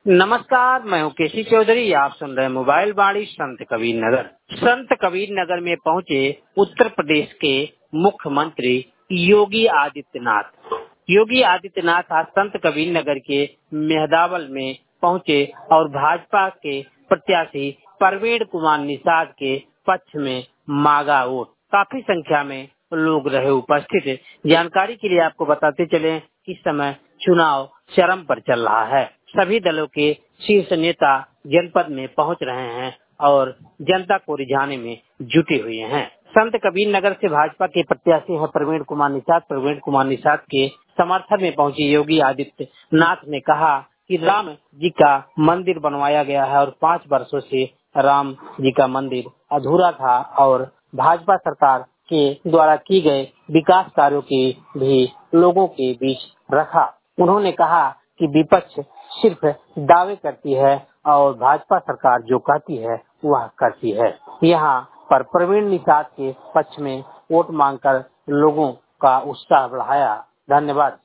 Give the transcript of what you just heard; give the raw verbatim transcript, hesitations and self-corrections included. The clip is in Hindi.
नमस्कार, मैं हूँ केसी चौधरी। आप सुन रहे हैं मोबाइल बाड़ी संत कबीर नगर। संत कबीर नगर में पहुंचे उत्तर प्रदेश के मुख्यमंत्री योगी आदित्यनाथ। योगी आदित्यनाथ आज संत कबीर नगर के मेहदावल में पहुंचे और भाजपा के प्रत्याशी प्रवीण कुमार निषाद के पक्ष में मांगा वोट। काफी संख्या में लोग रहे उपस्थित। जानकारी के लिए आपको बताते चले कि इस समय चुनाव चरम पर चल रहा है। सभी दलों के शीर्ष नेता जनपद में पहुंच रहे हैं और जनता को रिझाने में जुटे हुए हैं। संत कबीर नगर से भाजपा के प्रत्याशी हैं प्रवीण कुमार निषाद। प्रवीण कुमार निषाद के समर्थन में पहुंचे योगी आदित्यनाथ ने कहा कि राम जी का मंदिर बनवाया गया है और पाँच वर्षों से राम जी का मंदिर अधूरा था और भाजपा सरकार के द्वारा की गए विकास कार्यों की भी लोगों के बीच रखा। उन्होंने कहा कि विपक्ष सिर्फ दावे करती है और भाजपा सरकार जो कहती है वह करती है। यहाँ पर प्रवीण निषाद के पक्ष में वोट मांगकर लोगों का उत्साह बढ़ाया। धन्यवाद।